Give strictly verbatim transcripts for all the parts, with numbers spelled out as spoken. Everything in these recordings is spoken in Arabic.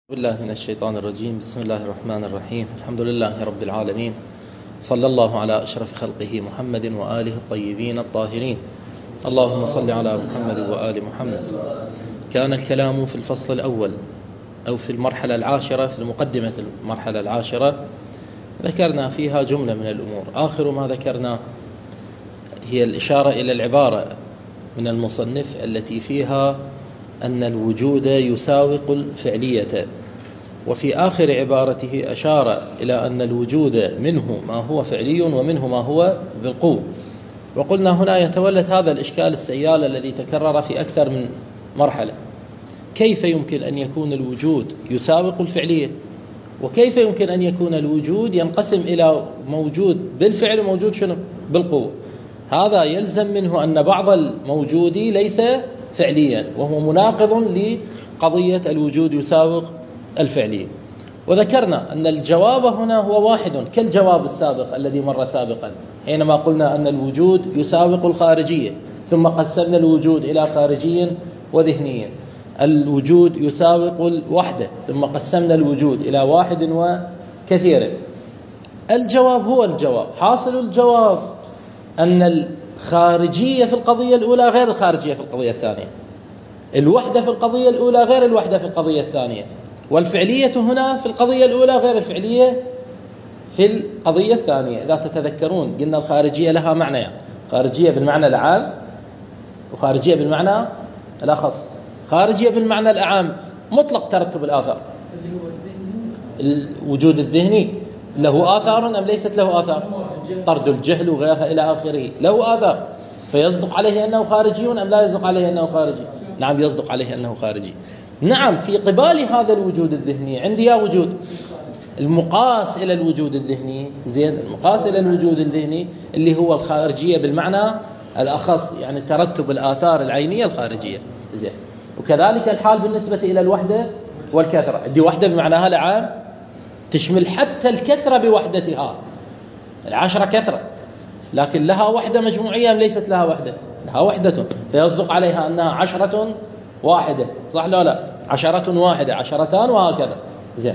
بالله من الشيطان الرجيم. بسم الله الرحمن الرحيم. الحمد لله رب العالمين، صلى الله على أشرف خلقه محمد وآله الطيبين الطاهرين. اللهم صل على محمد وآل محمد. كان الكلام في الفصل الأول أو في المرحلة العاشرة، في المقدمة المرحلة العاشرة، ذكرنا فيها جملة من الأمور. آخر ما ذكرنا هي الإشارة إلى العبارة من المصنف التي فيها أن الوجود يساوق الفعلية، وفي آخر عبارته أشار إلى أن الوجود منه ما هو فعلي ومنه ما هو بالقوة. وقلنا هنا يتولد هذا الإشكال السيال الذي تكرر في أكثر من مرحلة: كيف يمكن أن يكون الوجود يساوق الفعلية؟ وكيف يمكن أن يكون الوجود ينقسم إلى موجود بالفعل وموجود شنو؟ بالقوة؟ هذا يلزم منه أن بعض الموجود ليس فعليا، وهو مناقض لقضية الوجود يساوق الفعلية. وذكرنا أن الجواب هنا هو واحد كالجواب السابق الذي مر سابقا، حينما قلنا أن الوجود يساوق الخارجية، ثم قسمنا الوجود إلى خارجي وذهني. الوجود يساوق الوحدة، ثم قسمنا الوجود إلى واحد وكثير. الجواب هو الجواب. حاصل الجواب أن الخارجية في القضية الأولى غير الخارجية في القضية الثانية، الوحدة في القضية الأولى غير الوحدة في القضية الثانية، والفعلية هنا في القضية الأولى غير الفعلية في القضية الثانية. إذا تتذكرون قلنا الخارجية لها معنى، يعني خارجية بالمعنى العام وخارجية بالمعنى الأخص. خارجية بالمعنى الأعام مطلق ترتب الآثار، الوجود الذهني له آثار أم ليست له آثار؟ طرد الجهل وغيرها إلى آخره له آثار، فيصدق عليه أنه خارجي أم لا يصدق عليه أنه خارجي؟ نعم، يصدق عليه أنه خارجي. نعم، في قبال هذا الوجود الذهني عندي يا وجود المقاس إلى الوجود الذهني، زين، المقاس إلى الوجود الذهني اللي هو الخارجية بالمعنى الأخص، يعني ترتب الآثار العينية الخارجية، زين. وكذلك الحال بالنسبة إلى الوحدة والكثرة. عندي وحدة بمعناها العام تشمل حتى الكثرة بوحدتها، العشرة كثرة، لكن لها وحدة مجموعية ليست لها وحدة، لها وحدة، فيصدق عليها أنها عشرة واحدة، صح لا لا؟ عشرة واحدة، عشرتان، وهكذا، زين.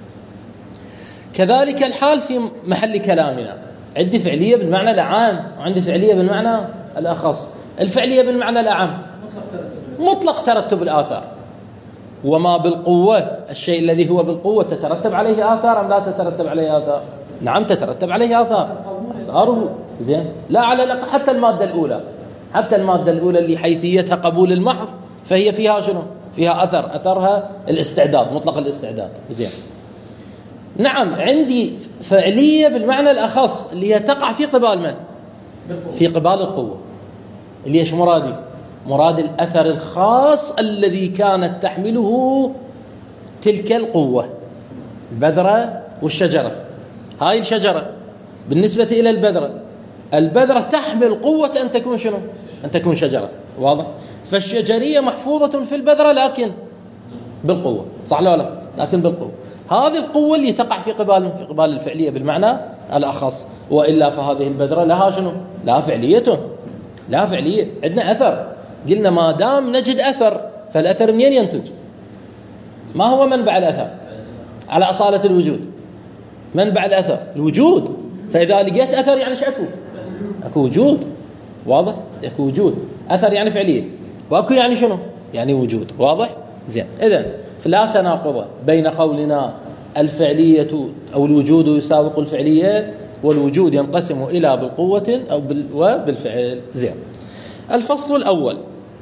كذلك الحال في محل كلامنا، عندي فعلية بالمعنى العام وعندي فعلية بالمعنى الأخص. الفعلية بالمعنى العام مطلق ترتب الآثار، وما بالقوة، الشيء الذي هو بالقوة تترتب عليه آثار أم لا تترتب عليه آثار؟ نعم، تترتب عليه آثار، آثاره، زين. لا، على الأقل حتى المادة الأولى، حتى المادة الأولى اللي حيثيتها قبول المحض، فهي فيها شنو؟ فيها أثر، أثرها الاستعداد، مطلق الاستعداد، زين. نعم، عندي فعلية بالمعنى الأخص اللي هي تقع في قبال من؟ في قبال القوة، اللي ايش مرادي؟ مراد الأثر الخاص الذي كانت تحمله تلك القوة. البذرة والشجرة، هاي الشجرة بالنسبة إلى البذرة، البذرة تحمل قوة أن تكون شنو؟ أن تكون شجرة، واضح؟ فالشجرية محفوظة في البذرة لكن بالقوة، صح لا لا؟ لكن بالقوة. هذه القوة اللي تقع في قبال في قبال الفعلية بالمعنى الأخص، وإلا فهذه البذرة لها شنو؟ لها فعلية، لها فعلية، عندنا أثر. قلنا ما دام نجد أثر، فالأثر منين ينتج؟ ما هو منبع الأثر على أصالة الوجود؟ منبع الأثر الوجود. فإذا لقيت أثر يعني شو أكو؟ أكو وجود، واضح؟ أكو وجود. أثر يعني فعلية، وأكو يعني شنو؟ يعني وجود، واضح؟ زين. إذن فلا تناقض بين قولنا الفعلية أو الوجود يساوق الفعلية، والوجود ينقسم إلى بالقوة أو بالفعل، زين. الفصل الأول: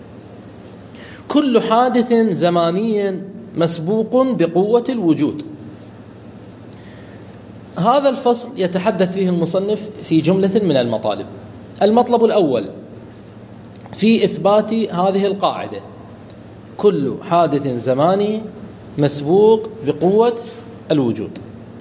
كل حادث زماني مسبوق بقوة الوجود. هذا الفصل يتحدث فيه المصنف في جملة من المطالب. المطلب الأول في إثبات هذه القاعدة: كل حادث زماني مسبوق بقوة الوجود.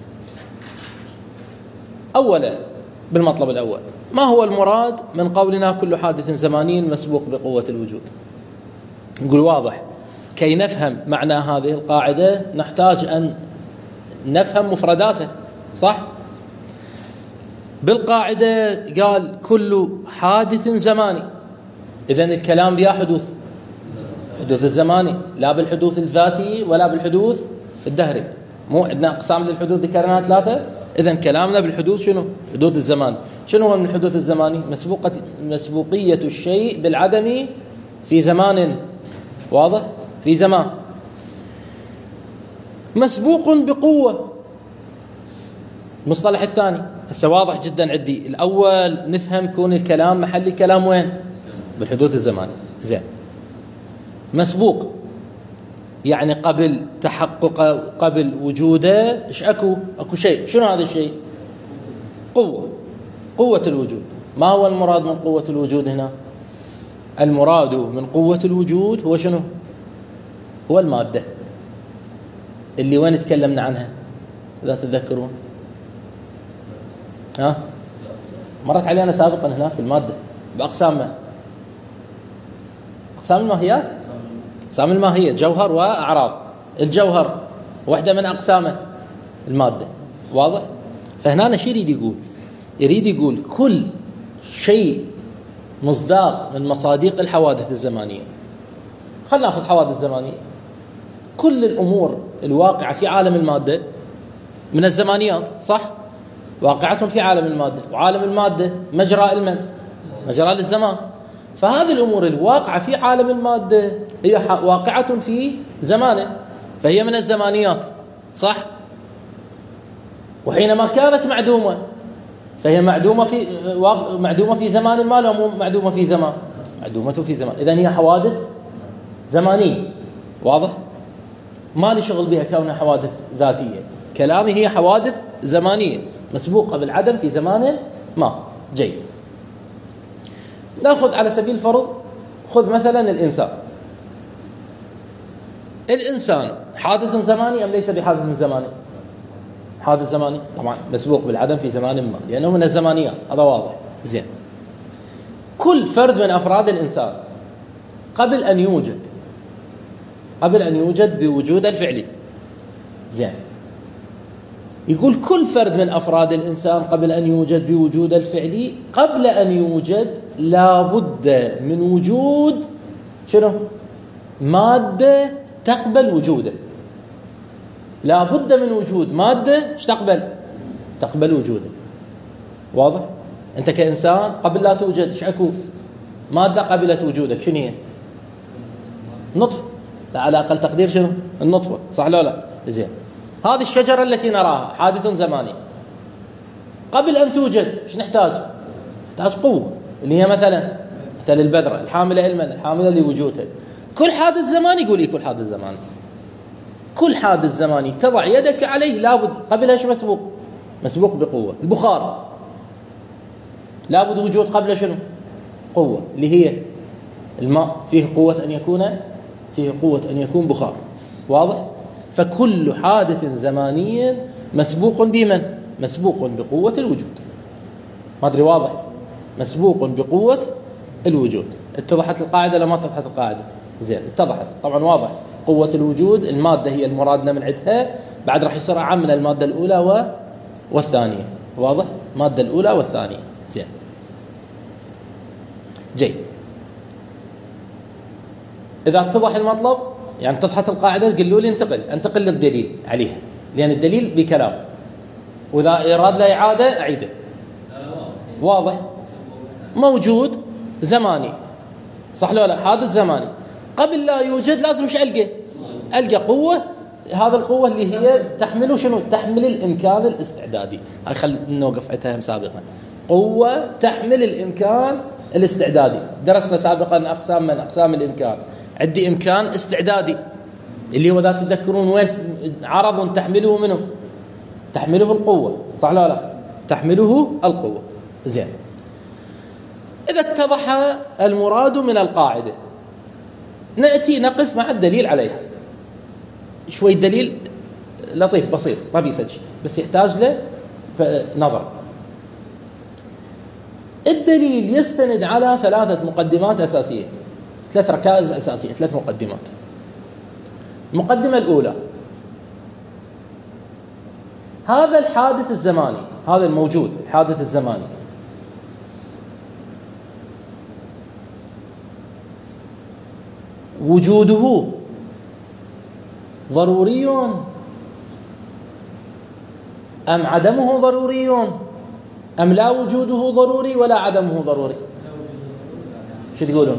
أولا، بالمطلب الأول، ما هو المراد من قولنا كل حادث زماني مسبوق بقوة الوجود؟ نقول واضح، كي نفهم معنى هذه القاعدة نحتاج أن نفهم مفرداتها، صح؟ بالقاعدة قال كل حادث زماني، إذن الكلام بها حدوث، حدوث الزماني، لا بالحدوث الذاتي ولا بالحدوث الدهري. مو عندنا أقسام للحدوث ذكرناها ثلاثة. إذن كلامنا بالحدوث شنو؟ حدوث الزمان. شنو هو من الحدوث الزماني؟ مسبوقة مسبوقية الشيء بالعدم في زمان. واضح؟ في زمان. مسبوق بقوة. المصطلح الثاني هسه واضح جدا عندي. الأول نفهم كون الكلام محل الكلام وين؟ بالحدوث الزماني. زين. مسبوق يعني قبل تحقق، قبل وجوده ايش اكو؟ اكو شيء. شنو هذا الشيء؟ قوة. قوة الوجود. ما هو المراد من قوة الوجود هنا؟ المراد من قوة الوجود هو شنو؟ هو المادة اللي وين تكلمنا عنها إذا تتذكرون. ها مرت علينا سابقا هناك المادة بأقسامها. أقسام الماهيات، أقسام الماهية جوهر وأعراض. الجوهر واحدة من أقسامه المادة. واضح؟ فهنا شو يريد يقول؟ يريد يقول كل شيء مصداق من مصادق الحوادث الزمانية. خلنا نأخذ حوادث زمانية. كل الأمور الواقعة في عالم المادة من الزمانيات، صح؟ واقعة في عالم المادة، وعالم المادة مجرى المن مجرى للزمان. فهذه الأمور الواقعة في عالم المادة هي واقعة في زمانه، فهي من الزمانيات، صح؟ وحينما كانت معدومة فهي معدومة في معدومة في زمان ما لا مو معدومة في زمان، معدومة في زمان. إذن هي حوادث زمانية. واضح؟ ما لي شغل بها كونها حوادث ذاتية. كلامي هي حوادث زمانية مسبوقة بالعدم في زمان ما. جيد. نأخذ على سبيل الفرض، خذ مثلا الإنسان. الإنسان حادث زماني أم ليس بحادث زماني؟ حادث زماني طبعا، مسبوق بالعدم في زمان ما، لأنه من الزمانيات. هذا واضح. زين. كل فرد من أفراد الإنسان قبل أن يوجد قبل أن يوجد بوجود الفعلي. زين. يقول كل فرد من أفراد الإنسان قبل أن يوجد بوجود الفعلي، قبل أن يوجد لابد من وجود شنو؟ مادة تقبل وجوده. لابد من وجود مادة ايش تقبل؟ تقبل وجوده. واضح؟ أنت كإنسان قبل لا توجد ايش اكو؟ مادة قبلت وجودك. شنو هي؟ نطفة. لا على أقل تقدير شنو؟ النطفة. صح لا لا؟ زين. هذه الشجرة التي نراها حادث زماني. قبل أن توجد ايش نحتاج؟ نحتاج قوة اللي هي مثلا مثل البذرة الحاملة علما، الحاملة لوجودها. كل حادث زماني يقول إيه؟ كل حادث زماني كل حادث زماني تضع يدك عليه لابد قبلها شو مسبوق؟ مسبوق بقوة. البخار لابد وجود قبل شنو؟ قوة اللي هي الماء، فيه قوة أن يكون فيه قوة أن يكون بخار. واضح؟ فكل حادث زماني مسبوق بمن؟ مسبوق بقوة الوجود. ما أدري واضح؟ مسبوق بقوة الوجود. اتضحت القاعدة لما اتضحت القاعدة؟ زين اتضحت طبعا. واضح؟ قوة الوجود المادة هي المرادنا من عندها، بعد راح يصير أعم من المادة الأولى و... والثانية. واضح؟ المادة الأولى والثانية. زين. جيد. إذا اتضح المطلب يعني اتضحت القاعدة، قلوا لي انتقل انتقل للدليل عليها، لأن الدليل بكلام، وإذا إراد له إعادة أعيده. واضح؟ موجود زماني، صح لا لا؟ حادث زماني قبل لا يوجد لازم ايش ألقى؟ ألقى قوة. هذا القوة اللي هي تحمله شنو؟ تحمل الإمكان الاستعدادي. هاي خل نوقف عتها سابقا. قوة تحمل الإمكان الاستعدادي. درسنا سابقا أقسام من أقسام الإمكان. عندي إمكان استعدادي اللي هو ذات تذكرون وين؟ عرض تحمله منه تحمله القوة، صح لا لا؟ تحمله القوة. زين. إذا اتضح المراد من القاعدة نأتي نقف مع الدليل عليها. شوي دليل لطيف بسيط ما بيفتش، بس يحتاج له نظر. الدليل يستند على ثلاثة مقدمات أساسية، ثلاث ركائز أساسية، ثلاث مقدمات. المقدمة الأولى: هذا الحادث الزماني، هذا الموجود الحادث الزماني، وجوده ضروري أم عدمه ضروري أم لا وجوده ضروري ولا عدمه ضروري؟ شو تقولون؟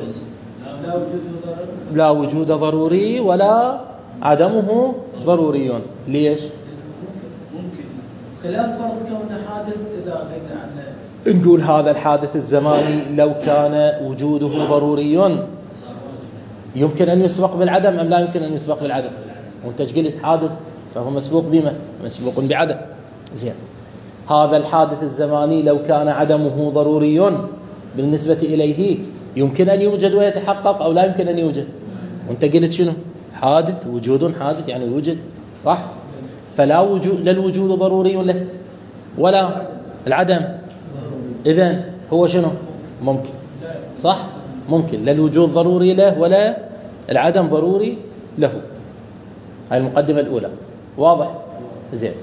لا وجود ضروري ولا عدمه ضروري. ليش؟ ممكن خلاف فرض كونه حادث. إذا قلنا عنه نقول هذا الحادث الزماني لو كان وجوده ضروري يمكن أن يسبق بالعدم أم لا يمكن أن يسبق بالعدم؟ وانت قلت حادث فهو مسبوق بما؟ مسبوق بعدم. زين، هذا الحادث الزماني لو كان عدمه ضروري بالنسبة إليه يمكن أن يوجد ويتحقق أو لا يمكن أن يوجد؟ وانت قلت شنو؟ حادث، وجود حادث يعني وجد، صح؟ فلا وجود، لا الوجود ضروري له ولا العدم. إذن هو شنو؟ ممكن، صح؟ ممكن، لا الوجود ضروري له ولا العدم ضروري له. هاي المقدمة الأولى، واضح؟ زين.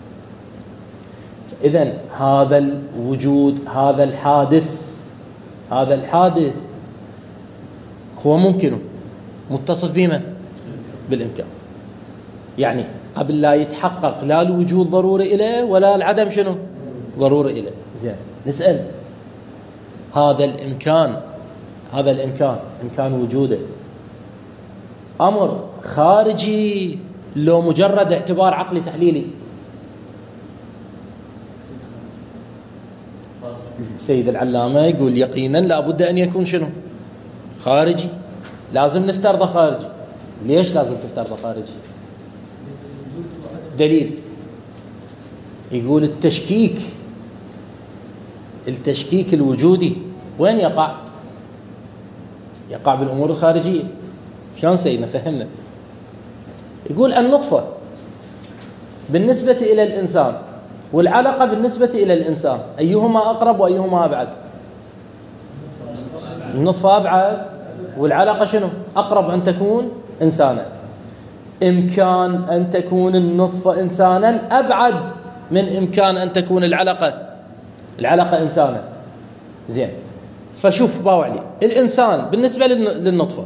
إذن هذا الوجود، هذا الحادث، هذا الحادث هو ممكن متصف بما؟ بالإمكان. يعني قبل لا يتحقق لا الوجود ضروري إليه ولا العدم شنو؟ ضروري إليه. زين، نسأل هذا الإمكان، هذا الإمكان إمكان وجوده أمر خارجي لو مجرد اعتبار عقلي تحليلي؟ السيد العلامة يقول يقينا لابد أن يكون شنو؟ خارجي. لازم نفترضه خارجي. ليش لازم تفترضه خارجي؟ دليل. يقول التشكيك، التشكيك الوجودي وين يقع؟ يقع بالأمور الخارجية. شلون سيدنا فهمنا؟ يقول النطفة بالنسبة إلى الإنسان والعلقة بالنسبة إلى الإنسان أيهما أقرب وأيهما أبعد؟ النطفة أبعد والعلقة شنو؟ أقرب أن تكون إنسانا. إمكان أن تكون النطفة إنسانا أبعد من إمكان أن تكون العلقة العلقة إنسانا. زين، فشوف باوعلي الإنسان بالنسبة للنطفة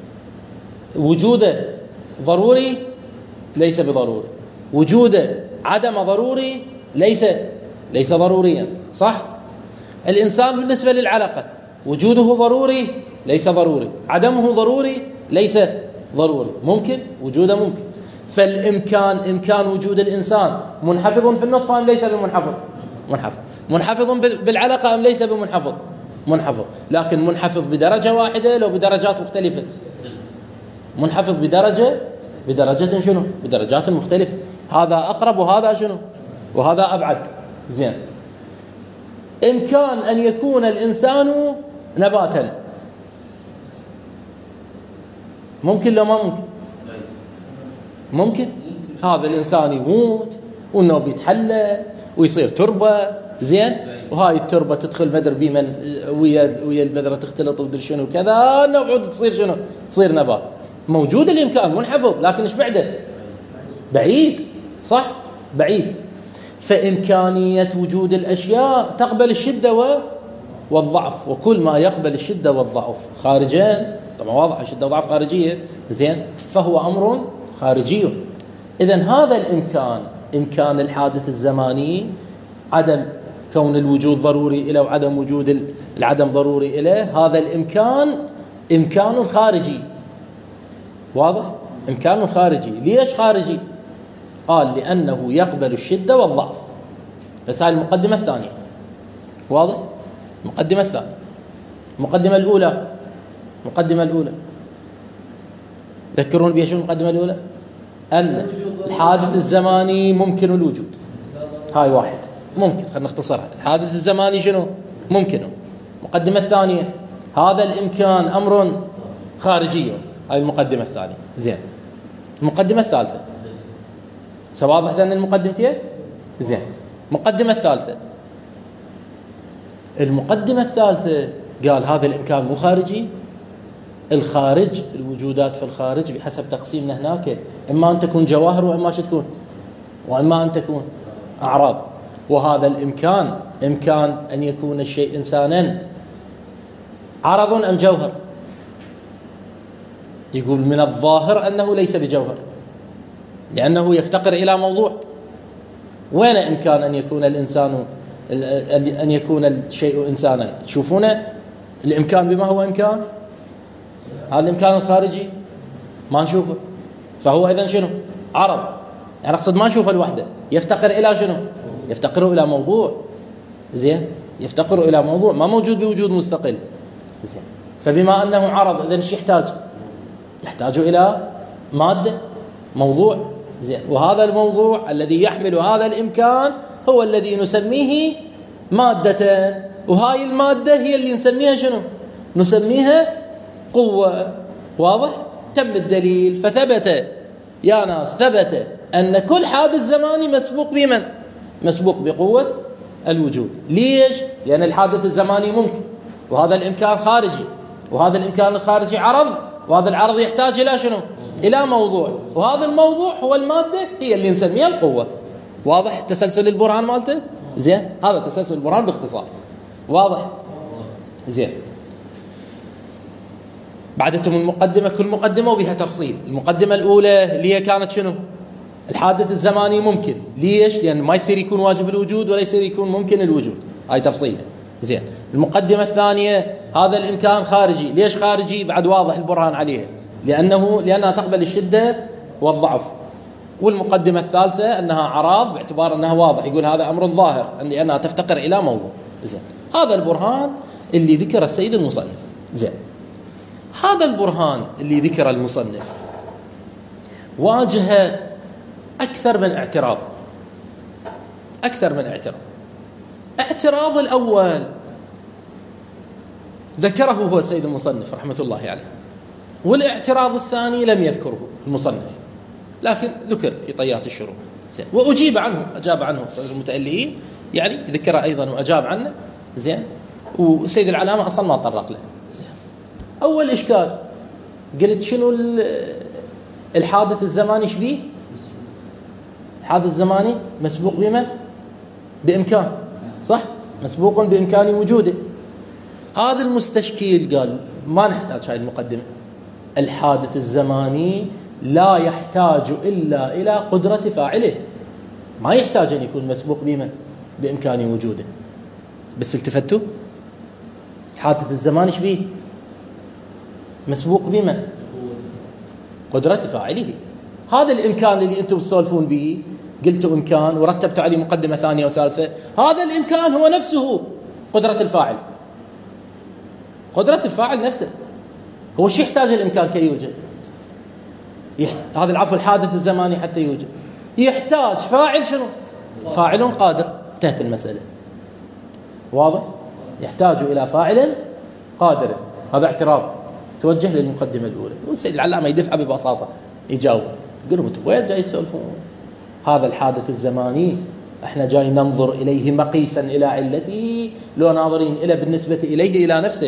وجوده ضروري ليس بضروري، وجوده عدم ضروري ليس ليس ضروريا، صح؟ الإنسان بالنسبة للعلقة وجوده ضروري ليس ضروري، عدمه ضروري ليس ضروري، ممكن وجوده ممكن. فالإمكان إمكان وجود الإنسان منحفظ في النطفة أم ليس بمنحفظ؟ منحفظ. منحفظ بالعلقة أم ليس بمنحفظ؟ منحفظ. لكن منحفظ بدرجة واحدة لو بدرجات مختلفة؟ منحفظ بدرجة بدرجة شنو؟ بدرجات مختلفة. هذا أقرب وهذا شنو؟ وهذا أبعد. زين، إمكان أن يكون الإنسان نباتا ممكن لو ما ممكن؟ ممكن. هذا الإنسان يموت وإنه بيتحلى ويصير تربة. زين، وهاي التربة تدخل مدر بمن ويا ويا البذرة تختلط ودر شنو كذا نوعد تصير شنو؟ تصير نبات. موجود الإمكان، منحفظ، لكن إيش بعده؟ بعيد، صح؟ بعيد. فإمكانية وجود الأشياء تقبل الشدة والضعف، وكل ما يقبل الشدة والضعف خارجين، طبعا واضح الشدة والضعف خارجية. زين، فهو أمر خارجي. إذن هذا الإمكان، إمكان الحادث الزماني، عدم كون الوجود ضروري إليه وعدم وجود العدم ضروري إليه، هذا الإمكان إمكان خارجي. واضح؟ إمكان خارجي. ليش خارجي؟ قال لأنه يقبل الشدة والضعف. بس هاي المقدمة الثانية، واضح؟ المقدمة الثانية. المقدمة الأولى، المقدمة الأولى ذكرون بيش المقدمة الأولى؟ أن الحادث الزماني ممكن الوجود. هاي واحد ممكن، خلينا نختصرها. الحادث الزماني شنو؟ ممكن. المقدمة الثانية هذا الإمكان أمر خارجي. هاي المقدمة الثانية. زين، المقدمة الثالثة سواضح ذن المقدمتين؟ زين، المقدمة الثالثة. المقدمة الثالثة قال هذا الإمكان مو خارجي. الخارج، الوجودات في الخارج بحسب تقسيمنا هناك إما أن تكون جواهر وإما شو تكون، وإما أن تكون أعراض. وهذا الإمكان إمكان أن يكون الشيء إنسانا عرض أم جوهر؟ يقول من الظاهر أنه ليس بجوهر لأنه يفتقر إلى موضوع. وين إمكان أن يكون الإنسان أن يكون الشيء إنسانا؟ تشوفون الإمكان بما هو إمكان، هذا الإمكان الخارجي ما نشوفه، فهو إذن شنو؟ عرض. يعني أقصد ما نشوفه لوحده، يفتقر إلى شنو؟ يفتقر إلى موضوع. زين، يفتقر إلى موضوع ما موجود بوجود مستقل. زين، فبما أنه عرض إذن شو يحتاج؟ يحتاج إلى مادة، موضوع. زين، وهذا الموضوع الذي يحمل هذا الإمكان هو الذي نسميه مادة، وهاي المادة هي اللي نسميها شنو؟ نسميها قوة. واضح؟ تم الدليل، فثبت يا ناس، ثبت أن كل حادث زماني مسبوق بمن؟ مسبوق بقوة الوجود. ليش؟ لأن الحادث الزماني ممكن، وهذا الإمكان خارجي، وهذا الإمكان الخارجي عرض، وهذا العرض يحتاج إلى شنو؟ إلى موضوع، وهذا الموضوع هو المادة هي اللي نسميها القوة. واضح تسلسل البرهان مالته؟ زين، هذا تسلسل البرهان باختصار. واضح؟ زين، بعدتم المقدمة، كل مقدمة وبها تفصيل. المقدمة الأولى اللي هي كانت شنو؟ الحادث الزماني ممكن. ليش؟ لأن ما يصير يكون واجب الوجود ولا يصير يكون ممكن الوجود، هاي تفصيلة. زين، المقدمة الثانية هذا الإمكان خارجي. ليش خارجي؟ بعد واضح البرهان عليها، لأنه لأنها تقبل الشدة والضعف. والمقدمة الثالثة أنها عراض، باعتبار أنها واضح، يقول هذا أمر ظاهر لأنها تفتقر إلى موضوع. زين، هذا البرهان اللي ذكر السيد المصنف. زين، هذا البرهان اللي ذكر المصنف واجه أكثر من اعتراض، أكثر من اعتراض. اعتراض الأول ذكره هو السيد المصنف رحمة الله عليه، والاعتراض الثاني لم يذكره المصنف، لكن ذكر في طيات الشروط. وأجيب عنه، أجاب عنه سيد المتألئين، يعني ذكر أيضا وأجاب عنه. زين، وسيد العلامة أصلا ما طرق له. زين، أول إشكال قلت شنو الحادث الزماني شبيه؟ الحادث الزماني مسبوق بما؟ بإمكان، صح؟ مسبوق بإمكان وجوده. هذا المستشكيل قال ما نحتاج هاي المقدمة، الحادث الزماني لا يحتاج إلا إلى قدرة فاعله، ما يحتاج أن يكون مسبوق بما؟ بإمكان وجوده. بس التفتوا الحادث الزماني شبيه؟ مسبوق بما؟ قدرة فاعله. هذا الإمكان اللي أنتم تسولفون به، قلتوا إمكان ورتبتوا عليه مقدمة ثانية وثالثة، هذا الإمكان هو نفسه قدرة الفاعل. قدرة الفاعل نفسه هو شو يحتاج الإمكان كي يوجد؟ يحت... هذا العفو الحادث الزماني حتى يوجد يحتاج فاعل شنو؟ فاعل قادر. انتهت المسألة. واضح؟ يحتاج إلى فاعل قادر. هذا اعتراض توجه للمقدمة الأولى، والسيد العلامة يدفع ببساطة يجاوب، يقول لهم وين جاي يسولفون؟ هذا الحادث الزماني احنا جاي ننظر إليه مقيسا إلى علته، لو ناظرين إلى بالنسبة إليه إلى نفسه،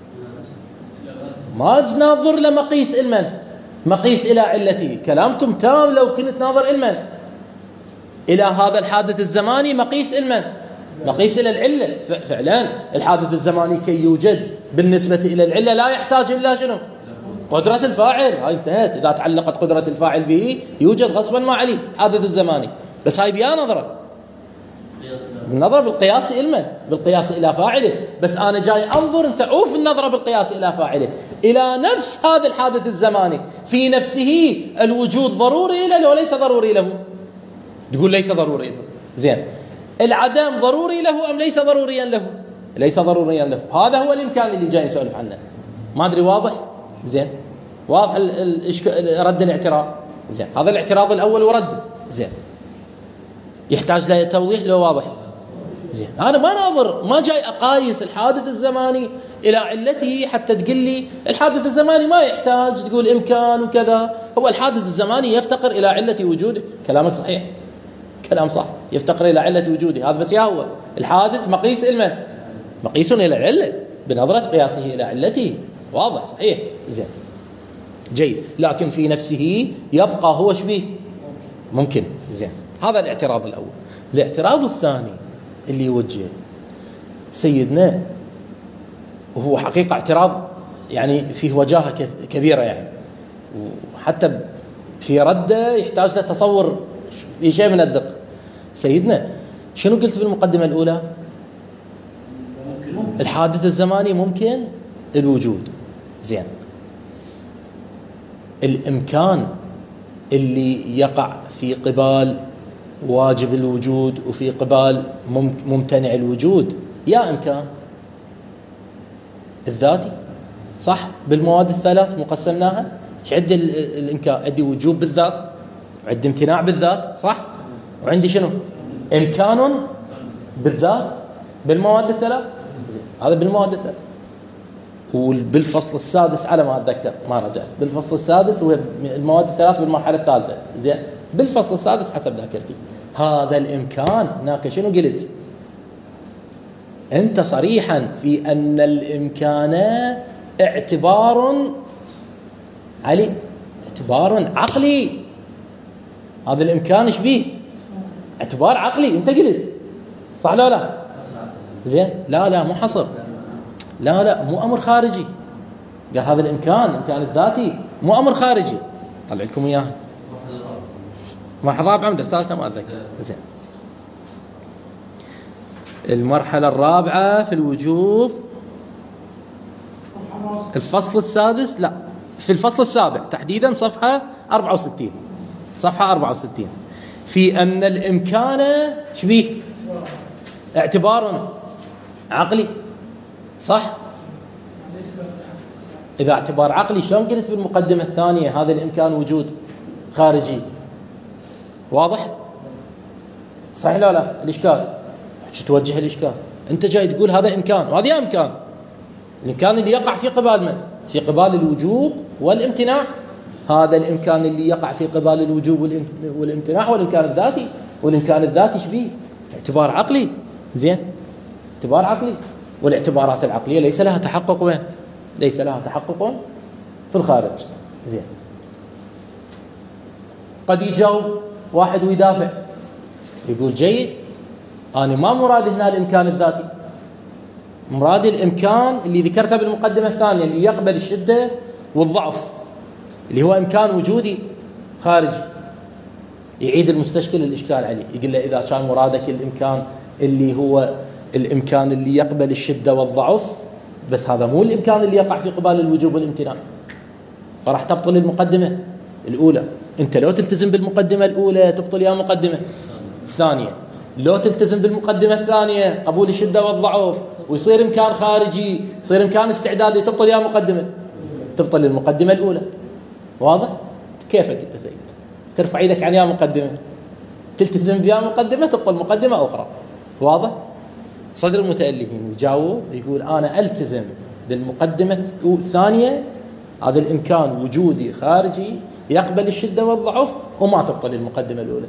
ما ناظر لمقيس المن، مقيس إلى علته. كلامكم تام لو كنت ناظر المن إلى هذا الحادث الزماني مقيس المن، مقيس إلى العلة. فعلا الحادث الزماني كي يوجد بالنسبة إلى العلة لا يحتاج إلا شنو؟ قدرة الفاعل. هاي انتهت. إذا تعلقت قدرة الفاعل به يوجد غصبا ما عليه حادث الزماني. بس هاي بيا نظرة، النظرة بالقياس إلمن، بالقياس إلى فاعله. بس أنا جاي أنظر، أنت عوف النظرة بالقياس إلى فاعله إلى نفس هذا الحادث الزماني في نفسه. الوجود ضروري له وليس ضروري له؟ تقول ليس ضروري له. زين، العدم ضروري له أم ليس ضروريا له؟ ليس ضروريا له. هذا هو الإمكان اللي جاي نسولف عنه. ما أدري واضح؟ زين، واضح رد الاعتراض. زين، هذا الاعتراض الأول ورد. زين، يحتاج له توضيح لو واضح. زين، أنا ما ناظر، ما جاي أقايس الحادث الزماني إلى علته حتى تقول لي الحادث الزماني ما يحتاج تقول إمكان وكذا. هو الحادث الزماني يفتقر إلى علة وجوده. كلامك صحيح، كلام صح، يفتقر إلى علة وجوده. هذا بس يا هو الحادث مقيس المن، مقيس إلى العلة بنظرة قياسه إلى علته. واضح صحيح. زين، جيد، لكن في نفسه يبقى هو شبيه؟ ممكن. زين، هذا الاعتراض الأول. الاعتراض الثاني اللي يوجه سيدنا، وهو حقيقة اعتراض يعني فيه وجاهة كبيرة، يعني وحتى في رده يحتاج له تصور في شيء من الدقة. سيدنا شنو قلت بالمقدمة الأولى؟ الحادث الزماني ممكن الوجود. زين، الإمكان اللي يقع في قبال واجب الوجود وفي قبال ممتنع الوجود، يا إمكان الذاتي، صح؟ بالمواد الثلاث مقسمناها، ايش عندي الإمكان؟ عندي وجوب بالذات، وعندي امتناع بالذات، صح؟ وعندي شنو؟ إمكان بالذات بالمواد الثلاث. زين، هذا بالمواد الثلاث. وبالفصل السادس على ما أتذكر، ما رجع، بالفصل السادس وهي المواد الثلاث بالمرحلة الثالثة. زين، بالفصل السادس حسب ذاكرتي هذا الإمكان. هناك شنو قلت أنت صريحا في أن الإمكان اعتبار علي، اعتبار عقلي. هذا الإمكان ايش بيه؟ اعتبار عقلي. أنت قلت صح لا لا؟ زين، لا لا مو حصر، لا لا مو أمر خارجي. قال هذا الإمكان، الإمكان الذاتي مو أمر خارجي. طلع لكم إياه المرحلة الرابعة من الثالثة ما أتذكر. زين، المرحلة الرابعة في الوجوب الفصل السادس، لا في الفصل السابع تحديدا، صفحة أربعة وستين، صفحة أربعة وستين، في أن الإمكان شبيه اعتبار عقلي، صح؟ إذا اعتبار عقلي شلون قلت بالمقدمة الثانية هذا الإمكان وجود خارجي؟ واضح؟ صحيح لا لا؟ الإشكال شو توجه الإشكال؟ أنت جاي تقول هذا إمكان وهذا إمكان، الإمكان اللي يقع في قبال من؟ في قبال الوجوب والامتناع. هذا الإمكان اللي يقع في قبال الوجوب والامتناع والإمكان الذاتي، والإمكان الذاتي شبيه اعتبار عقلي. زين، اعتبار عقلي، والاعتبارات العقلية ليس لها تحقق وين؟ ليس لها تحقق في الخارج. زين، قد يجاوب واحد ويدافع يقول جيد، أنا ما مراد هنا الإمكان الذاتي، مراد الإمكان اللي ذكرته بالمقدمة الثانية اللي يقبل الشدة والضعف، اللي هو إمكان وجودي خارجي. يعيد المستشكل الإشكال عليه، يقول له إذا كان مرادك الإمكان اللي هو الإمكان اللي يقبل الشدة والضعف، بس هذا مو الإمكان اللي يقع في قبال الوجوب والامتناع، فراح تبطل المقدمة الأولى. أنت لو تلتزم بالمقدمة الأولى تبطل يا مقدمة الثانية، لو تلتزم بالمقدمة الثانية قبول الشدة والضعف ويصير إمكان خارجي، يصير إمكان استعدادي، تبطل يا مقدمة، تبطل المقدمة الأولى. واضح؟ كيفك أنت سيد؟ ترفع يدك عن يا مقدمة، تلتزم بيا مقدمة، تبطل مقدمة أخرى. واضح؟ صدر المتألهين يجاوب يقول أنا ألتزم بالمقدمة الثانية، هذا الإمكان وجودي خارجي يقبل الشدة والضعف، وما تبطل المقدمة الأولى.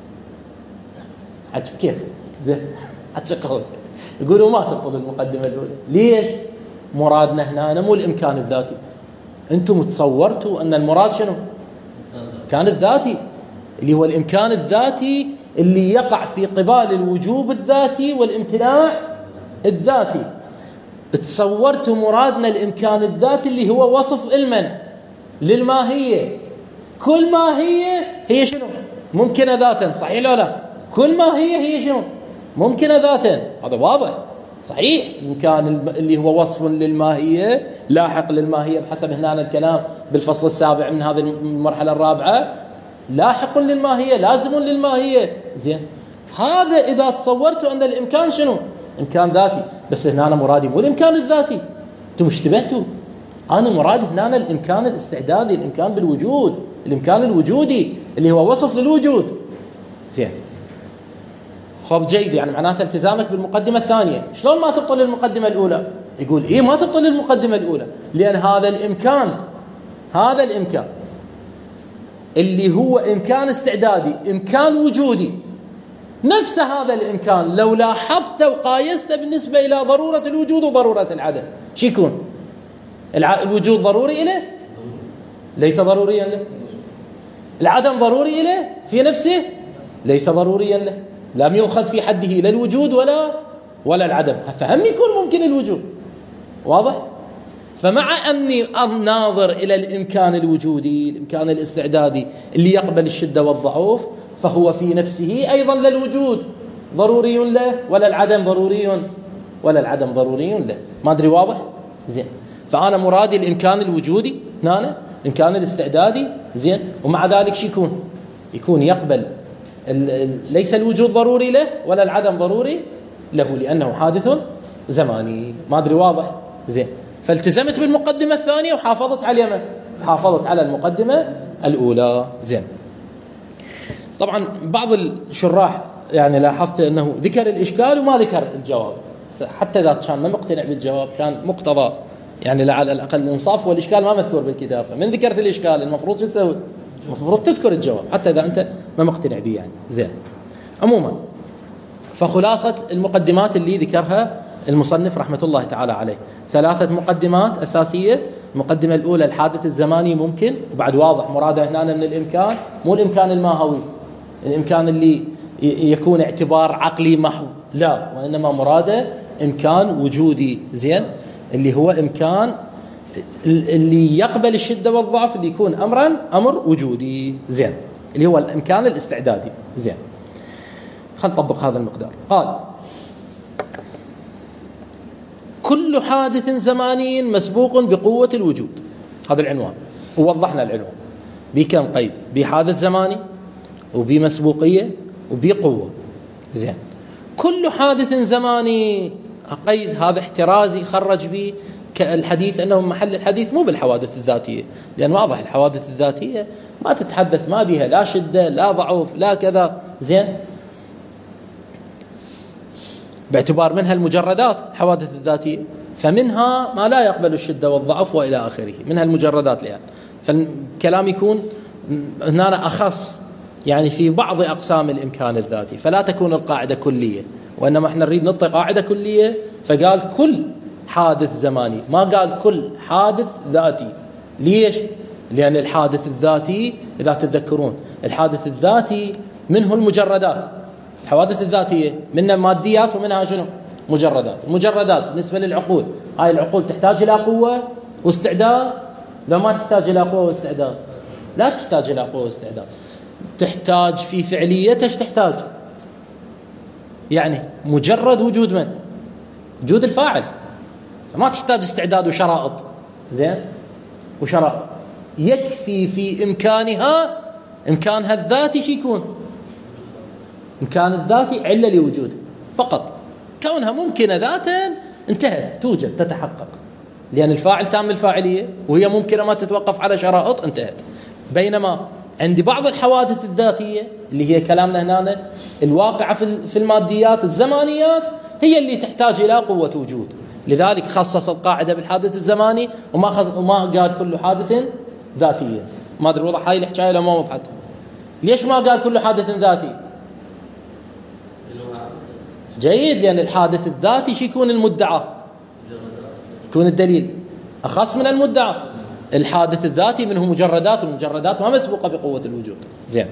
عجب كيف؟ زين، عجب قول يقولوا ما تبطل المقدمة الأولى. ليش؟ مرادنا هنا مو الإمكان الذاتي. أنتم تصورتوا أن المراد شنو؟ الإمكان الذاتي، اللي هو الإمكان الذاتي اللي يقع في قبال الوجوب الذاتي والامتناع الذاتي. تصورتوا مرادنا الإمكان الذاتي اللي هو وصف علما للماهية. كل ماهية هي شنو؟ ممكنة ذاتا، صحيح لا لا؟ كل ماهية هي شنو؟ ممكنة ذاتا، هذا واضح صحيح. الإمكان اللي هو وصف للماهية لاحق للماهية بحسب هنا الكلام بالفصل السابع من هذه المرحلة الرابعة، لاحق للماهية، لازم للماهية. زين، هذا إذا تصورتوا أن الإمكان شنو؟ إمكان ذاتي. بس هنا أنا مرادي مو الإمكان الذاتي، أنتم اشتبهتوا. أنا مرادي هنا الإمكان الاستعدادي، الإمكان بالوجود، الإمكان الوجودي اللي هو وصف للوجود. زين، خب جيد، يعني معناته التزامك بالمقدمة الثانية. شلون ما تبطل المقدمة الأولى؟ يقول إيه ما تبطل المقدمة الأولى، لأن هذا الإمكان، هذا الإمكان اللي هو إمكان استعدادي، إمكان وجودي، نفس هذا الإمكان لو لاحظت وقايست بالنسبة إلى ضرورة الوجود وضرورة العدم، شو يكون؟ الوجود ضروري إليه؟ ليس ضروريا له. العدم ضروري إليه في نفسه؟ ليس ضروريا له. لم يؤخذ في حده لا الوجود ولا ولا العدم، فهم يكون ممكن الوجود. واضح؟ فمع أني أناظر إلى الإمكان الوجودي، الإمكان الاستعدادي اللي يقبل الشدة والضعف، فهو في نفسه أيضا للوجود ضروري له، ولا العدم ضروري ولا العدم ضروري له. ما أدري واضح؟ زين. فأنا مرادي الإمكان الوجودي هنا، الإمكان الاستعدادي، زين، ومع ذلك شو يكون؟ يكون يقبل ليس الوجود ضروري له ولا العدم ضروري له، لأنه حادث زماني. ما أدري واضح؟ زين. فالتزمت بالمقدمة الثانية وحافظت على اليمن، حافظت على المقدمة الأولى. زين. طبعا بعض الشراح يعني لاحظت أنه ذكر الإشكال وما ذكر الجواب، حتى ذات كان ما مقتنع بالجواب، كان مقتضى يعني على الأقل الإنصاف، والإشكال ما مذكور بالكتاب. فمن ذكرت الإشكال المفروض شو تسوي؟ المفروض تذكر الجواب حتى إذا أنت ما مقتنع به يعني. زين. عموما فخلاصة المقدمات اللي ذكرها المصنف رحمة الله تعالى عليه ثلاثة مقدمات أساسية. المقدمة الأولى الحادث الزماني ممكن، وبعد واضح مراده هنا من الإمكان مو الإمكان الماهوي، الإمكان اللي يكون اعتبار عقلي محض، لا، وإنما مراده إمكان وجودي. زين. اللي هو إمكان اللي يقبل الشدة والضعف، اللي يكون أمرا أمر وجودي. زين. اللي هو الإمكان الاستعدادي. زين. خلينا نطبق هذا المقدار. قال كل حادث زماني مسبوق بقوة الوجود. هذا العنوان، ووضحنا العنوان بكم قيد: بحادث زماني وبمسبوقية وبقوة. زين. كل حادث زماني قيد هذا احترازي خرج به الحديث أنه محل الحديث مو بالحوادث الذاتية، لأن واضح الحوادث الذاتية ما تتحدث، ما بها لا شدة لا ضعف لا كذا. زين. باعتبار منها المجردات الحوادث الذاتية، فمنها ما لا يقبل الشدة والضعف وإلى آخره، منها المجردات لها. فالكلام يكون هنا أخص يعني في بعض أقسام الإمكان الذاتي، فلا تكون القاعدة كلية، وإنما احنا نريد نطلق قاعدة كلية، فقال كل حادث زماني، ما قال كل حادث ذاتي. ليش؟ لأن الحادث الذاتي إذا تتذكرون الحادث الذاتي منه المجردات، الحوادث الذاتية منها ماديات ومنها شنو؟ مجردات. المجردات بالنسبة للعقول، هاي العقول تحتاج إلى قوة واستعداد، لا ما تحتاج إلى قوة واستعداد، لا تحتاج إلى قوة واستعداد، تحتاج في فعليتها تحتاج يعني مجرد وجود من؟ وجود الفاعل، ما تحتاج استعداد وشرائط. زين. وشرائط يكفي في إمكانها، إمكانها الذاتي شي يكون؟ إمكان الذاتي علة لوجوده فقط، كونها ممكنة ذاتا انتهت، توجد تتحقق، لأن الفاعل تام الفاعلية وهي ممكنة ما تتوقف على شرائط، انتهت. بينما عند بعض الحوادث الذاتية اللي هي كلامنا هنا الواقعة في الماديات الزمانيات هي اللي تحتاج إلى قوة وجود، لذلك خصص القاعدة بالحادث الزماني وما خص... وما قال كل حادث ذاتية. ما أدري وضح هاي الحكاية لو ما وضحت. ليش ما قال كل حادث ذاتي؟ جيد، لأن الحادث الذاتي شي يكون؟ المدعى، يكون الدليل أخص من المدعى. الحادث الذاتي منه مجردات، والمجردات ما مسبوقة بقوة الوجود. زين.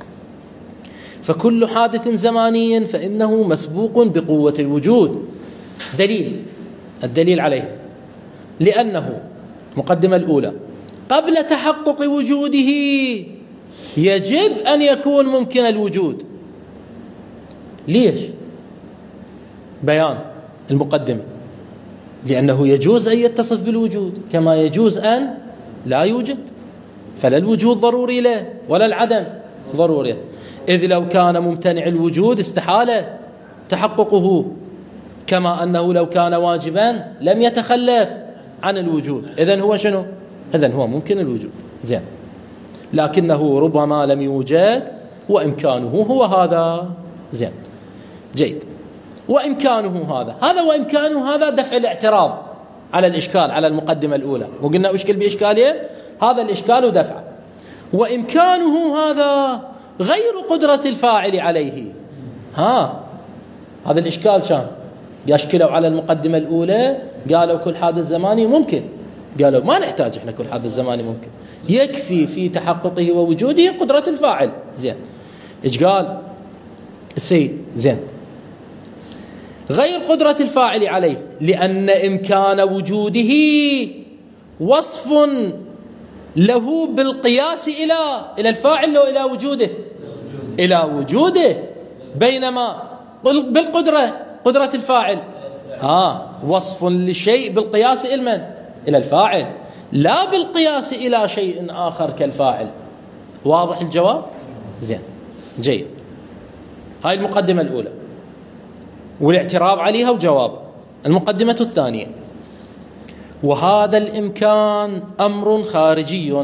فكل حادث زماني فإنه مسبوق بقوة الوجود. دليل، الدليل عليه لأنه مقدمة الأولى قبل تحقق وجوده يجب أن يكون ممكن الوجود. ليش؟ بيان المقدمة، لأنه يجوز أن يتصف بالوجود كما يجوز أن لا يوجد، فلا الوجود ضروري له ولا العدم ضروري، إذ لو كان ممتنع الوجود استحالة تحققه، كما أنه لو كان واجبا لم يتخلف عن الوجود. إذن هو شنو؟ إذن هو ممكن الوجود. زين. لكنه ربما لم يوجد وإمكانه هو هذا. زين. جيد. وإمكانه هذا هذا وإمكانه هذا دفع الاعتراض على الإشكال على المقدمة الأولى، وقلنا أشكل بإشكالية هذا الإشكال ودفع. وإمكانه هذا غير قدرة الفاعل عليه. ها هذا الإشكال كان يشكلوا على المقدمة الأولى، قالوا كل حادث زماني ممكن، قالوا ما نحتاج احنا كل حادث زماني ممكن، يكفي في تحققه ووجوده قدرة الفاعل. زين. إيش قال السيد؟ زين. غير قدرة الفاعل عليه لأن إمكان وجوده وصف له بالقياس إلى إلى الفاعل أو إلى وجوده؟ إلى وجوده، بينما بالقدرة قدرة الفاعل آه وصف للشيء بالقياس إلى من؟ إلى الفاعل، لا بالقياس إلى شيء آخر كالفاعل. واضح الجواب؟ زين جيد. هاي المقدمة الأولى والاعتراض عليها وجواب. المقدمة الثانية: وهذا الإمكان أمر خارجي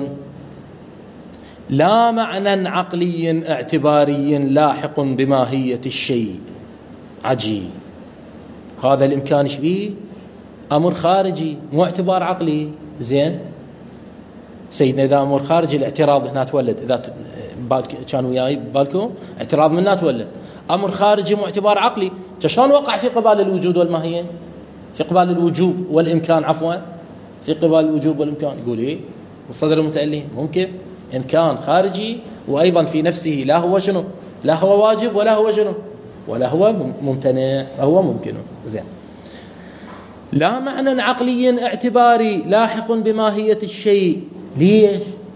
لا معنى عقلي اعتباري لاحق بماهية الشيء. عجيب، هذا الإمكان شبيه؟ أمر خارجي مو اعتبار عقلي. زين سيدنا، إذا أمر خارجي الاعتراض هنا تولد، إذا كانوا وياي بالكم اعتراض منا تولد. أمر خارجي مو اعتبار عقلي، شلون وقع في قبال الوجود والماهية؟ في قبال الوجوب والإمكان، عفوا في قبال الوجوب والإمكان. يقول إيه مصدر المتألين؟ ممكن إمكان خارجي وأيضا في نفسه لا هو شنو؟ لا هو واجب ولا هو شنو؟ ولا هو ممتنع، فهو ممكن. زين، لا معنى عقلي اعتباري لاحق بماهية الشيء. ليش؟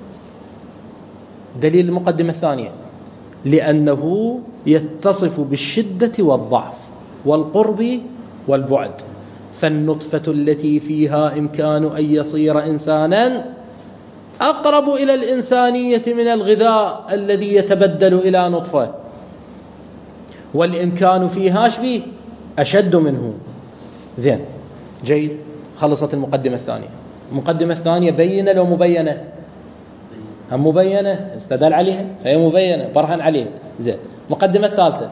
دليل المقدمة الثانية: لأنه يتصف بالشدة والضعف والقرب والبعد، فالنطفة التي فيها إمكان أن يصير إنسانا أقرب إلى الإنسانية من الغذاء الذي يتبدل إلى نطفة، والإمكان فيها شبيه أشد منه. زين جيد، خلصت المقدمة الثانية. المقدمة الثانية بينة لو مبينة؟ هم مبينة، استدل عليها فهي مبينة، برهن عليها. زين، المقدمة الثالثة: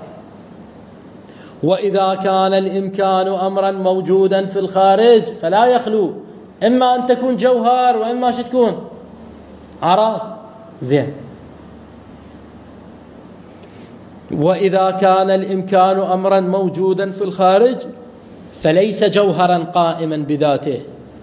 وإذا كان الإمكان أمرا موجودا في الخارج فلا يخلو إما أن تكون جوهر وإما شو تكون عرض. زين، وإذا كان الإمكان أمرا موجودا في الخارج فليس جوهرا قائما بذاته.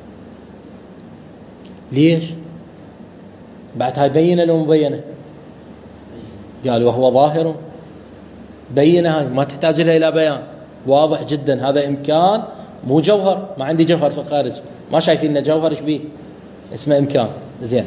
ليش؟ بعد هاي بينة لو مبينة؟ قال وهو ظاهر. بينة هاي ما تحتاج لها إلى بيان، واضح جدا. هذا إمكان مو جوهر، ما عندي جوهر في الخارج، ما شايفين إنه جوهر شبيه، اسمه إمكان. زين،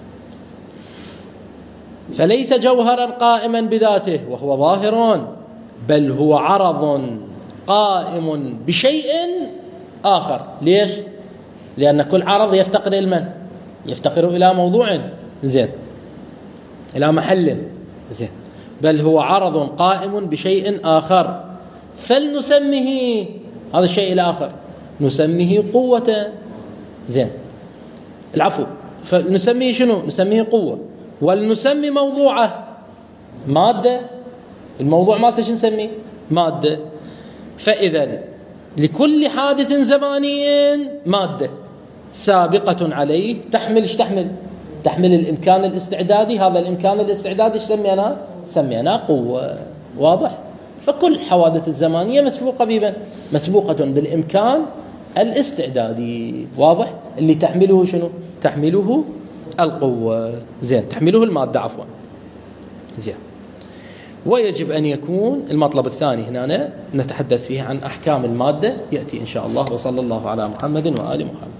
فليس جوهرا قائما بذاته وهو ظاهر، بل هو عرض قائم بشيء آخر. ليش؟ لأن كل عرض يفتقر إلى من؟ يفتقر إلى موضوع. زين، إلى محل. زين، بل هو عرض قائم بشيء آخر، فلنسميه هذا الشيء الآخر نسميه قوة. زين، العفو، فنسميه شنو؟ نسميه قوة. ولنسمي موضوعه مادة. الموضوع مالته شو نسميه؟ مادة. فإذا لكل حادث زماني مادة سابقة عليه تحمل ايش تحمل؟ تحمل الإمكان الاستعدادي. هذا الإمكان الاستعدادي ايش سميناه؟ سميناه قوة. واضح؟ فكل الحوادث الزمانية مسبوقة بمن؟ مسبوقة بالإمكان الاستعدادي. واضح؟ اللي تحمله شنو؟ تحمله القوة. زين، تحمله المادة عفوا. زين، ويجب أن يكون المطلب الثاني هنا نتحدث فيه عن أحكام المادة، يأتي إن شاء الله. وصلى الله على محمد وآل محمد.